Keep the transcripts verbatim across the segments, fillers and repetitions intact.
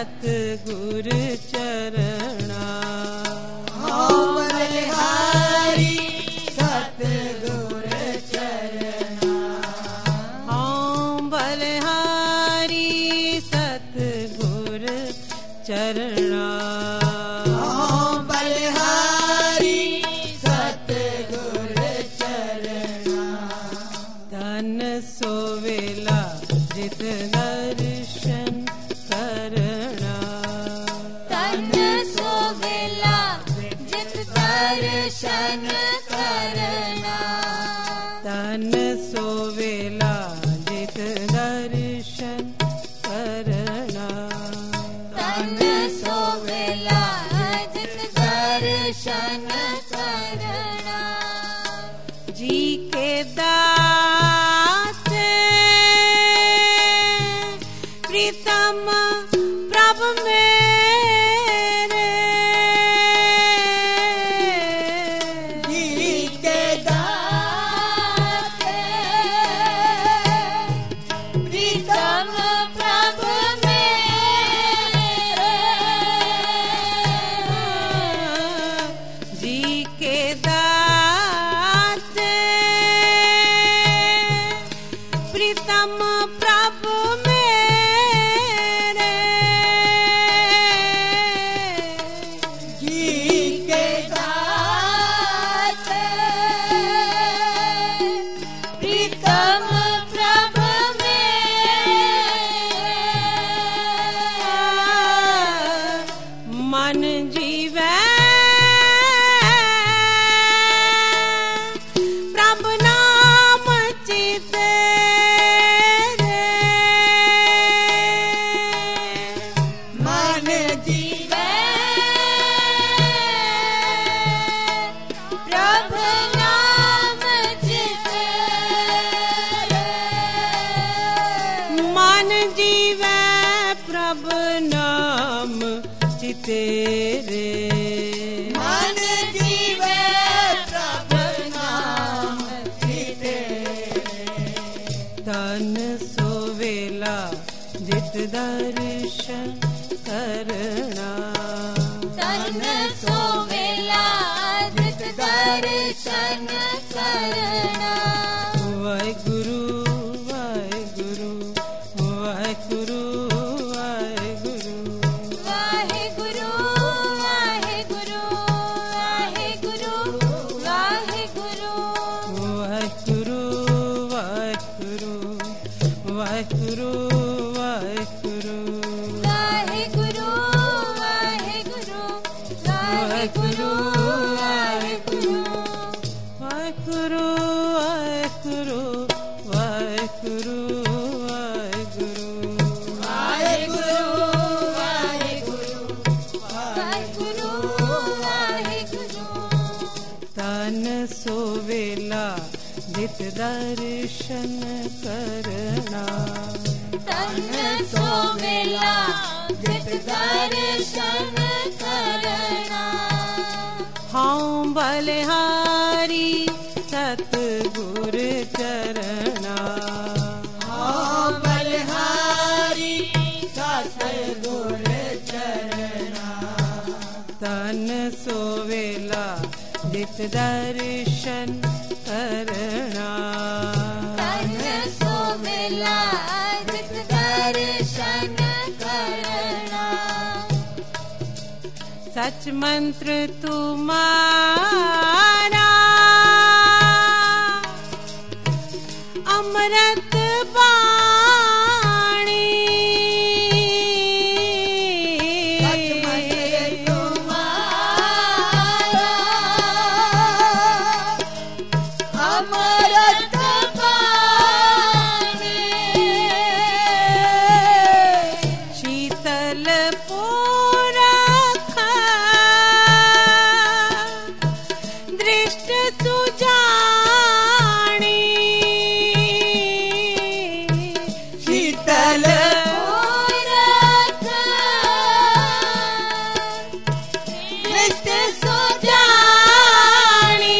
सतगुर चरणा। हाँ बलिहारी सतगुर चरणा। हाँ बलिहारी सतगुर चरणा। हाँ बलिहारी सतगुर चरणा। धन सोवेला जित दर्शन करना। तन सोवेला जित दर्शन करना। धन सोवेला जित दर्शन करना। तन सोवेला जित दर्शन करना। जी के दाते प्रीतम प्रभु मेरे। जी के दाते प्रीतम प्रभु मेरे। जी के दाते प्रीतम प्रभु मेरे। जी के दाते प्रीतम प्रभु मेरे। मन जीवै प्रभु नाम चिते रे। मन जीवे प्रभु नाम चिते रे। मन जीवै प्रभु नाम चिते रे। मन जीवे प्रभु नाम चिते रे। तन सोवेला जित दर्शन करना। तन सोवेला जित दर्शन करना। वाहेगुरु वाहेगुरु वाहेगुरु वाहेगुरु। वाहेगुरु वाहेगुरु वाहेगुरु वाहेगुरु। वाहेगुरु वाहेगुरु वाहेगुरु वाहेगुरु। वाहेगुरु वाहेगुरु वाहेगुरु वाहेगुरु। वाहेगुरु वाहेगुरु वाहेगुरु वाहेगुरु। वाहेगुरु वाहेगुरु वाहेगुरु वाहेगुरु। तन सोवेला जित दर्शन करना। तन सोवेला जित दर्शन करना। हाँ बलिहारी सतगुर चरणा। हाँ बलिहारी सतगुर चरणा। तन सोवेला जित दर्शन करना। तन सोवेला जित दर्शन करना। सच मंत्र तुम्हारा अमृत वाणी। सच मंत्र तुम्हारा अमृत वाणी। शीतल पूरख दृष्ट सुजानी। शीतल पूरख दृष्ट सुजानी।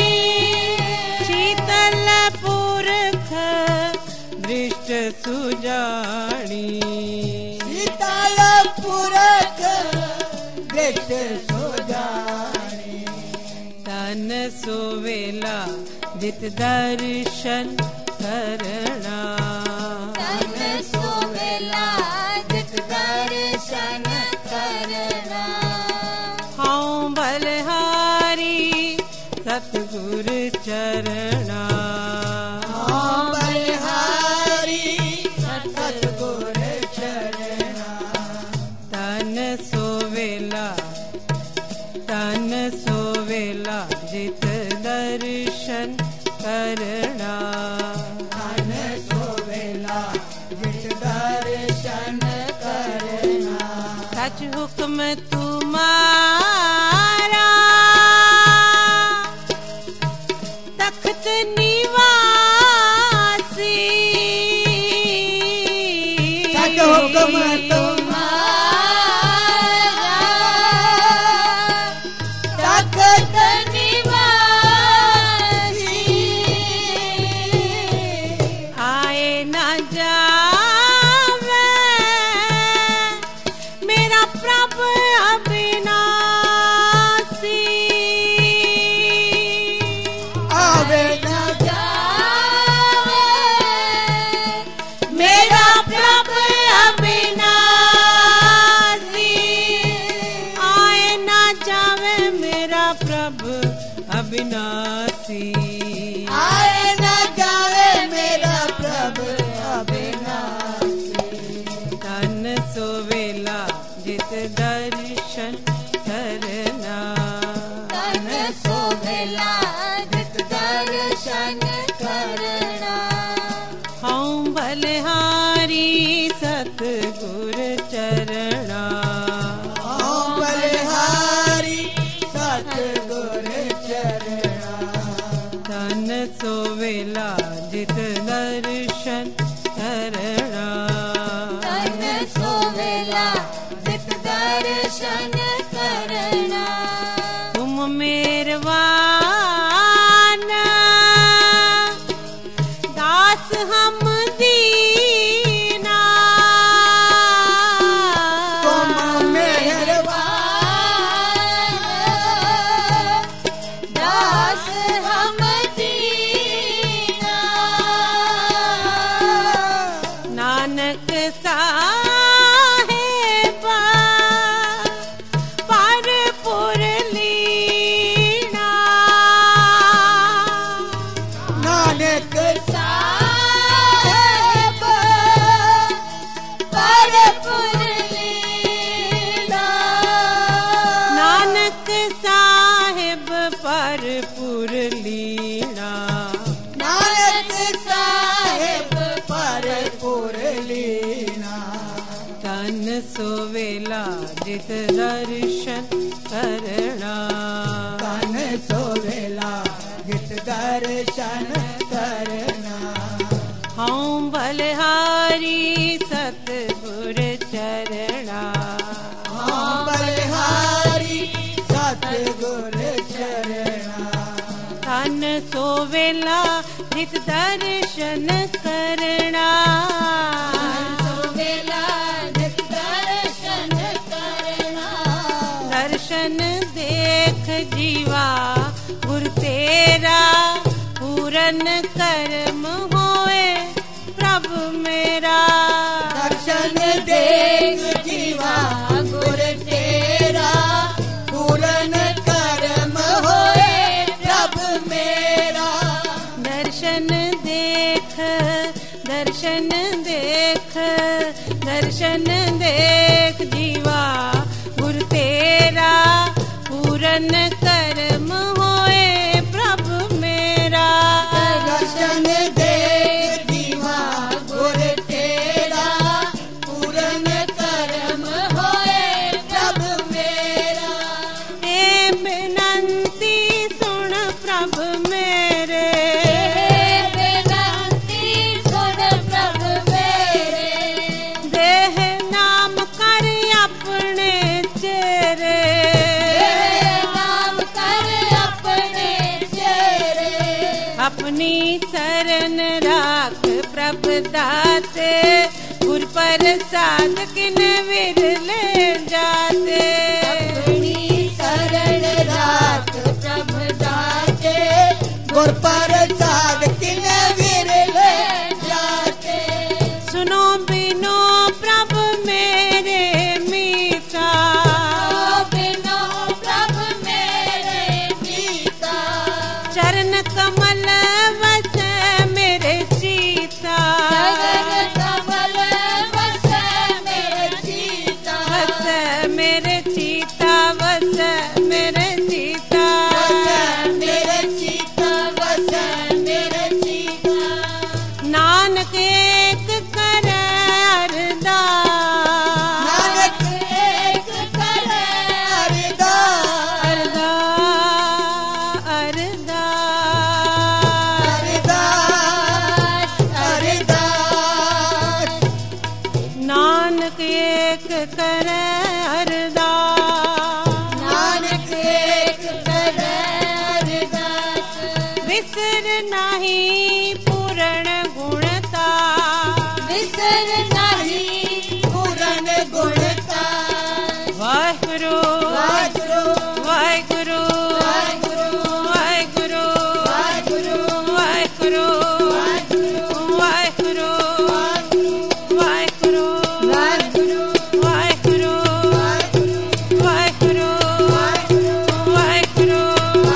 शीतल पुरख दृष्ट सुजानी। शीतल पुरख दृष्ट सो जाने। तन सोवेला जित दर्शन करना। तन सोवेला जित दर्शन करना। हाँ बलहारी सतगुर चरणा। हाँ बलहारी सतगुर चरणा। तन सोवेला तन सोवेला जित दर्शन करना। तन सोवेला जित दर्शन करना। सच हुक्म तुम्हारा तख्त निवासी। सच हुक्म तुम्हारा तख्त निवासी। आए न जावे मेरा प्रभु अविनाशी। आवे न जावे मेरा प्रभु अविनाशी। आए न जावे मेरा प्रभु अविनाशी। आए न जावे मेरा प्रभु अविनाशी। तन सोवेला जित दर्शन करना। तन सोवेला जित दर्शन करना। हाँ बलहारी सतगुर चरणा। हाँ बलहारी सतगुर चरणा। तन सोवेला जित दर्शन करना। तन सोवेला जित दर्शन करना। तुम मेरवान दास हम दीना। तुम मेहरबान दास हम दीना। नानक साहेब परपुर लीना। नानक साहेब परपुर लीना। नानक साहेब परपुर लीना। नानक साहेब परपुर लीना। तन सोवेला जित दर्शन करना। तन सोवेला जित दर्शन करना। हाँ बलहारी सतगुर चरणा। हाँ बलहारी सतगुर चरणा। तन सोवेला जित दर्शन करना। सोवेला जित दर्शन करना। दर्शन देख जीवा गुर तेरा पूरन कर्म होए प्रभु मेरा। दर्शन देख जीवा गुर तेरा पूरन कर्म होए प्रभु मेरा। दर्शन देख दर्शन देख दर्शन देख जीवा गुर तेरा पूरन कर्म होए प्रभु मेरा। दर्शन देख जीवा गुर तेरा पूरन कर्म होए प्रभु मेरा। ए बिनती सुन प्रभु मेरे। बेनती सुन प्रभु मेरे। देह नाम कर अपने चेरे। नाम कर अपने चेहरे। अपनी शरण राख प्रभु दाते गुर प्रसाद किन विरले मेरे सीता वस मेरे सीता मेरे सीता बस मेरे सीता नानक एक करे अरदास नानक एक करे अरदास अरदास अरदास अरदास अरदास नानक एक करे अरदास नानक एक करे अरदास विसर नहीं पूर्ण गुणता विसर नहीं पूरन गुणता वाहिगुरु वाहिगुरु वाहिगुरु वाहिगुरु वाहिगुरु वाहिगुरु वाहिगुरु वाहिगुरु वाहिगुरु वाहिगुरु वाहिगुरु वाहिगुरु वाहिगुरु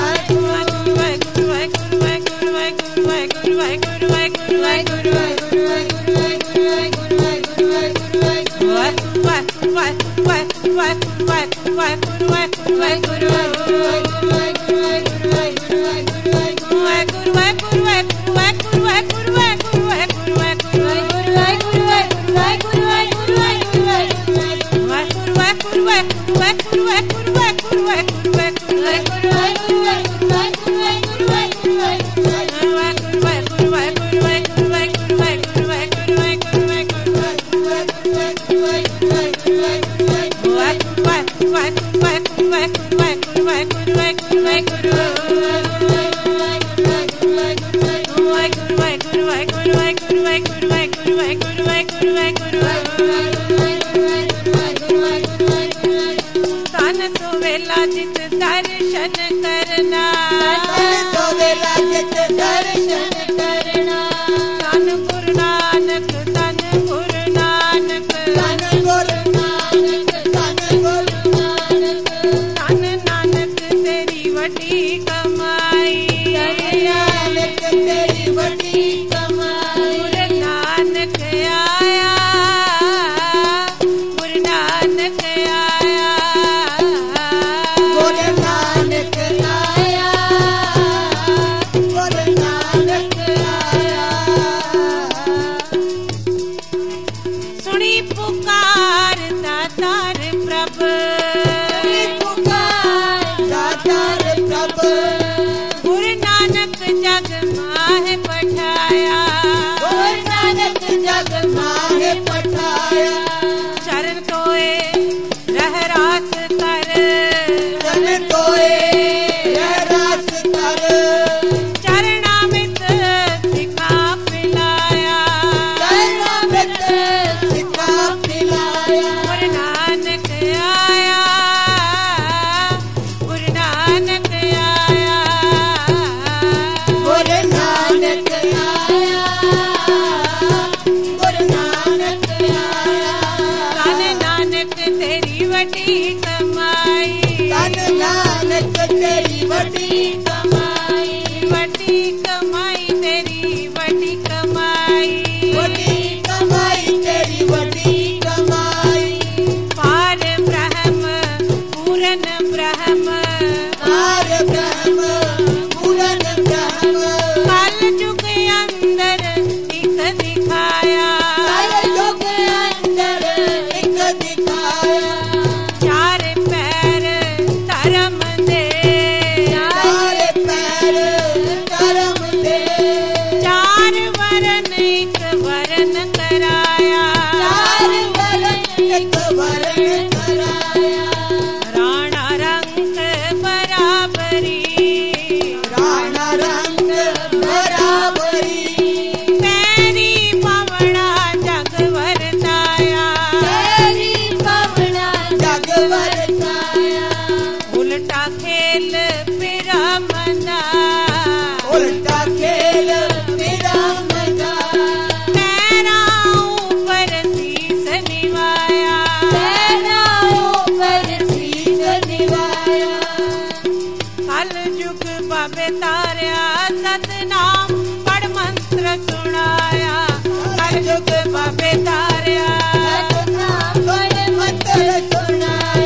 तन तो वेला जित दर्शन करना तो वेला जित दर्शन करना तन गुरु नानक तन गुरु नानक तन गुरु नानक तन गुरु नानक तन नानक तेरी वड्डी कमाई नानक तेरी बड़ी कमाई गुरु नानक आया गुरु नानक आया गुरु नानक आया गुरु नानक आया सुनी पुकार दातार प्रभ पुकार दातार प्रभ गुरु नानक जग माह पठाया गुरु नानक जग माहे पठाया चरण कोए रह रास कर जन कोए रास कर चरणामित सिखा पिलाया चरणामृत सिखा पिलाया गुरु नानक आया गुरु नानक आया गुरु नानक आया गुरु नानक आया तन नानक तेरी वड्डी कमाई तन नानक तेरी बड़ी कमाई वड्डी कमाई तेरी वड्डी कमाई बड़ी कमाई तेरी बड़ी कमाई पार ब्रह्म पूरन ब्रह्म पार ब्रह्म पूरन ब्रह्म कल जुग अंदर एक दिखाया काल युग अंदर एक दिखाया चार पैर धर्म दे चार पैर धर्म दे चार वरन एक वरन कराया चार वरण एक वरण कराया राणा रंग बराबरी राणा रंग बराबरी पैरी पवना जग वरताया तेरी पवना जग वरताया उल्टा खेल पिरा मना उल्टा खेल मेरा मजा पैरा ऊपर शीस निवाया तेरा ऊपर शीश निवाया कल जुग बाबे तारिया सतनाम पढ़ मंत्र सुनाया कल जुग बाबे तारिया सतनाम बड़ मंत्र सुनाया